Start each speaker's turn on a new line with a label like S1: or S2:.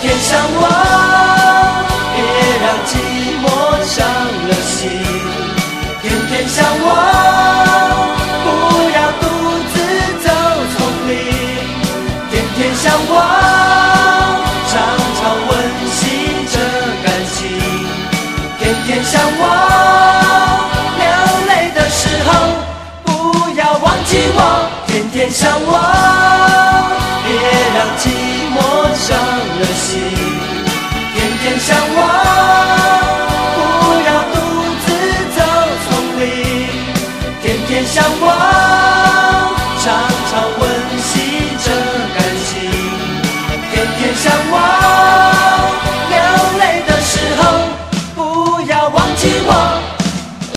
S1: 天向往，别让寂寞伤了心。天天向往，不要独自走丛林。天天向往，常常温习着感情。天天向往，流泪的时候不要忘记我。天天向往，别让寂寞伤了心。天天向往，不要独自走丛林。天天向往。